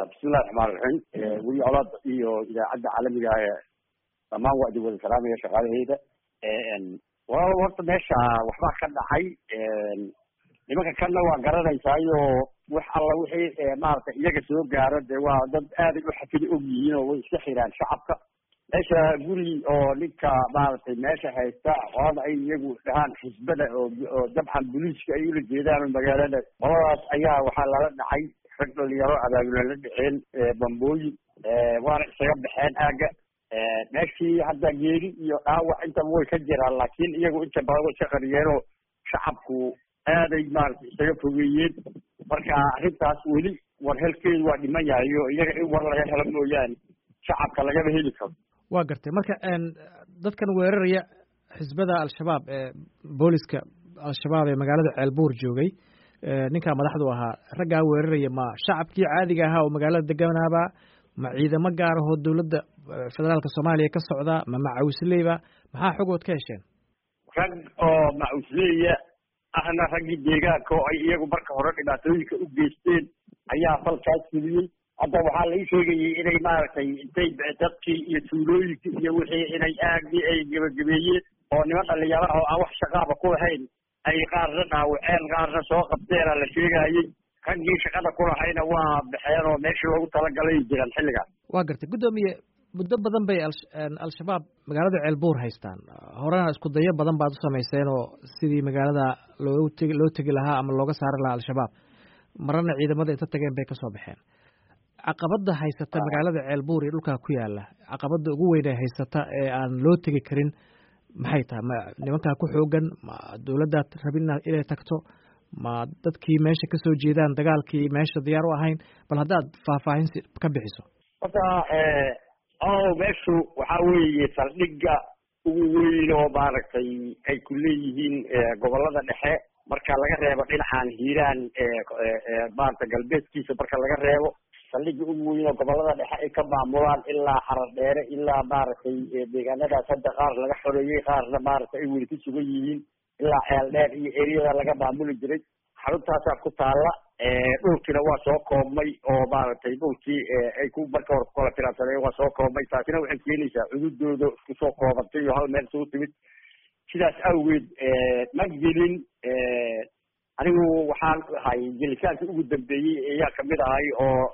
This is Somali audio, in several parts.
bismillahi raxmaan raxiim weli colaad iyo idaacadda caalamiga ah dhammaan waa idin wada salaamaya shaqaalaheyda walaal horta meesha waxbaa ka dhacay nimanka kanna waa garanaysaayo wax alla wixii maaragtay iyaga soo gaaro dee waa dad aaday u xafida og yihiin oo way iska xiraan shacabka meesha guri oo ninka maaragtay meesha haysta qolada ay iyagu dhahaan xisbada oo dabcan booliiska ay ula jeedaan magaalada qoladaas ayaa waxaa lala dhacay rag dhalinyaro abaabula la dhaceen bambooyin waana isaga baxeen aaga meeshii hadda geeri iyo dhaawac intaba way ka jiraan laakiin iyagu inta badan way iska qariyeenoo shacabku aaday maaragtay isaga fogeeyeen marka arrintaas weli war helkeedu waa dhiman yahay oo iyaga in war laga helo mooyaane shacabka lagama heli karo waa gartay marka dadkan weeraraya xisbada al-shabaab booliska al-shabaab ee magaalada ceelbuur joogay ninkaa madaxdu ahaa raggaa weeraraya ma shacabkii caadiga ahaa oo magaalada deganaaba ma ciidamo gaar ahoo dowladda federaalka soomaaliya ka socda ma macawisleyba maxaa xogood ka hesheen rag oo macawisleya ahna raggii deegaanka oo ay iyagu marka hore dhibaatooyinka u geysteen ayaa falkaas fuliyey hadda waxaa lai sheegayay inay maaragtay intay dadkii iyo tuulooyinkii iyo wixii inay aagii ay gebagabeeyeen oo niman dhalinyaro oo aan wax shaqaaba ku lahayn ay qaarna dhaawaceen qaarna soo qabteena la sheegayey raggii shaqada ku lahayna waa baxeen oo meeshii loogu talagalay jiraan xilligaas waa gartay guddoomiye muddo badan bay al-shabaab magaalada ceelbuur haystaan horena isku dayo badan baad u samayseen oo sidii magaalada loo tegi lahaa ama looga saari lahaa al-shabaab marana ciidamada inta tageen bay kasoo baxeen caqabada haysata magaalada ceelbuur iyo dhulkaa ku yaala caqabada ugu weyn ee haysata ee aan loo tegi karin maxay tahay ma nimankaa ku xoogan ma dowladdaad rabin inay tagto ma dadkii meesha kasoo jeedaan dagaalkii meesha diyaar u ahayn bal haddaad faahfaahin ka bixiso horta meeshu waxaa weeye saldhigga ugu weyn oo maaragtay ay ku leeyihiin gobolada dhexe marka laga reebo dhinacan hiiraan maarata galbeedkiisa marka laga reebo saldhigga ugu weyn oo gobolada dhexe ay ka maamulaan ilaa xaradheere ilaa maaragtay deegaanadaas hadda qaar laga xoreeyey qaarna maaragtay ay weli ku sugan yihiin ilaa ceeldheer iyo eriyada laga maamuli jiray xaruntaasaa ku taalla dhulkiina waa soo koobmay oo maaragtay dhulkii ay ku marka hore kukala tiraansadeen waa soo koobmay taasina waxay keenaysaa cududooda isku soo koobantay iyo hal meel isugu timid sidaas awgeed ma gelin anigu waxaan ahay gelitaankii ugu dambeeyey ayaa kamid ahay oo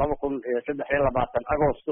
2023 agosto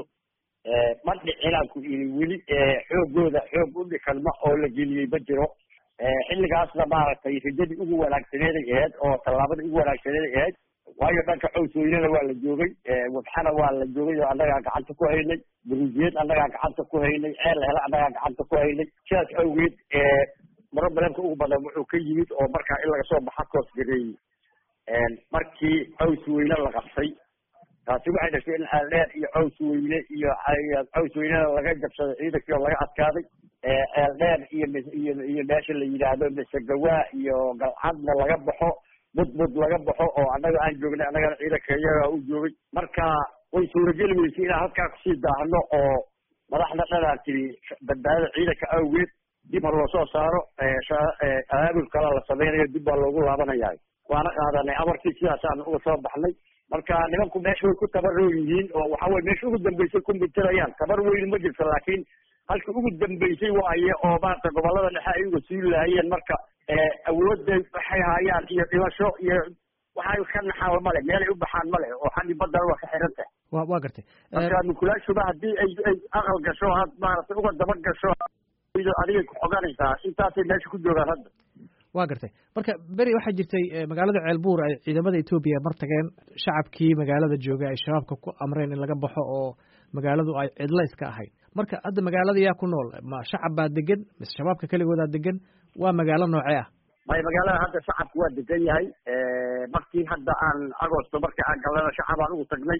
ma dhicinaan ku iri weli xoogooda xoog u dhikanma oo la geliyey ma jiro xilligaasna maaragtay rajadii ugu wanaagsaneeday ahayd oo tallaabadii ugu wanaagsaneeday ahayd waayo dhanka cowsooynada waa la joogay wadxana waa la joogay oo annagaa gacanta ku haynay buruujiyeed annagaa gacanta ku haynay ceel hele annagaa gacanta ku haynay sidaas awgeed problemka ugu badan wuxuu ka yimid oo markaa in laga soo baxa koos gareeyey markii caws weyne la qabtay taasi waxay dhashay in ceeldheer iyo caws weyne iyo caws weynena laga jabsaday ciidankii oo laga adkaaday ceeldheer iyo meesha la yidhaahdo masegawaa iyo galcadna laga baxo mudmud laga baxo oo annaga aan joognay annagana ciidanka iyagaa u joogay marka way suurageli weysay inaan halkaa kusii daahno oo madaxda dhanaan tiri badbaadada ciidanka awgeed dib har loo soo saaro abaabul kala la sameynayo dib baa loogu laabanayaa waana qaadanay amarkii sidaasaan uga soo baxnay marka nimanku meesha way ku tabaroo yihiin oo waxa weye meesha ugu dambeysay ku mitirayaan tabar weyn ma jirto laakiin halka ugu dambeysay waaye oo maarata gobolada dhexe ay uga suuli lahaayeen marka awoodday waxay haayaan iyo dhimasho iyo waxay ka naxaan male meelay u baxaan male oo xaggi baddana waa ka xiran tahay waa gartay marka mukulaashuba haddii ay aqal gasho had maaragtay uga daba gasho adigay ku xoganaysaa intaasay meesha ku joogaan hadda waa gartay marka beri waxaa jirtay magaalada ceelbuur ay ciidamada etoobiya mar tageen shacabkii magaalada jooga ay shabaabka ku amreen in laga baxo oo magaaladu ay cidla iska ahayd marka hadda magaalada yaa ku nool ma shacab baa degan mise shabaabka keligoodaa degan waa magaalo noocee ah maya magaalada hadda shacabku waa degan yahay markii hadda aan agosto markii aan galana shacabaan ugu tagnay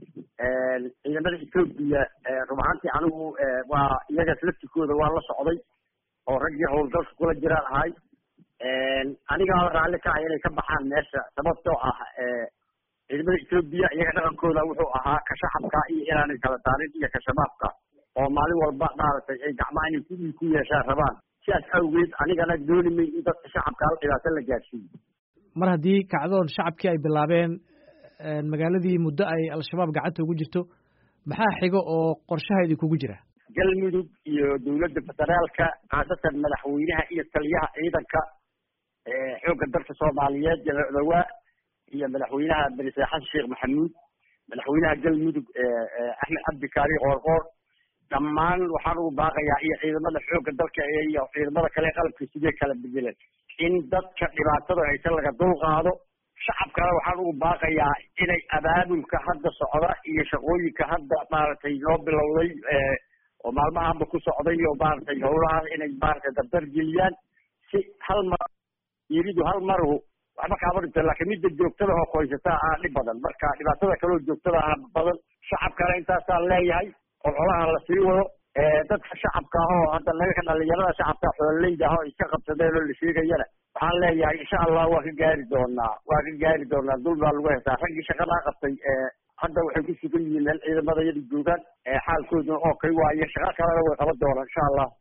ciidamada etoobiya rub ahaantii anigu waa iyagaas laftikooda waa la socday oo raggii howlgalka kula jiraan ahay anigaa raalli ka ah inay ka baxaan meesha sababtoo ah ciidamada etoobiya iyaga dhaqankooda wuxuu ahaa ka shacabka iyo inaanay kala saarin iyo ka shabaabka oo maalin walba maaragtay ay gacmaha inay ku yeeshaan rabaan sidaas awgeed anigana dooni may in dadka shacabka hal dhibaato la gaadhsiiyo mar haddii kacdoon shacabkii ay bilaabeen magaaladii muddo ay al-shabaab gacanta ugu jirto maxaa xigo oo qorshaha idinkugu jira galmudug iyo dawladda federaalka khaasatan madaxweynaha iyo taliyaha ciidanka xoogga dalka soomaaliyeed jenaraal odawaa iyo madaxweynaha berise xasan sheekh maxamuud madaxweynaha galmudug axmed cabdi kaari qoorqoor dhammaan waxaan ugu baaqayaa iyo ciidamada xoogga dalka iyo ciidamada kale qalabka sidee kala bedelan in dadka dhibaatada haysan laga dulqaado shacabkana waxaan ugu baaqayaa inay abaabulka hadda socda iyo shaqooyinka hadda maaragtay noo bilowday oo maalmahanba ku socday oo maaragtay howlahaas inay maaragtay dardar geliyaan si hal mar yiridu hal maru waxba kaaba dhinta laakiin midda joogtada oo qoysata dhib badan marka dhibaatada kaloo joogtada badan shacabkana intaasaan leeyahay oo xolaha la sii wado dadka shacabka oo hadda naga dhalinyarada shacabka xoololeyda ah oo iska qabsadeen oo la sheegayana waxaan leeyahay insha allah waa ka gaari doonaa dul baa lagu hesaa raggii shaqadaa qabtay hadda waxay ku sugan yihiin meel ciidamada yada joogaan xaalkooduna oo kay waaye shaqo kalena way qaban doonaan insha allah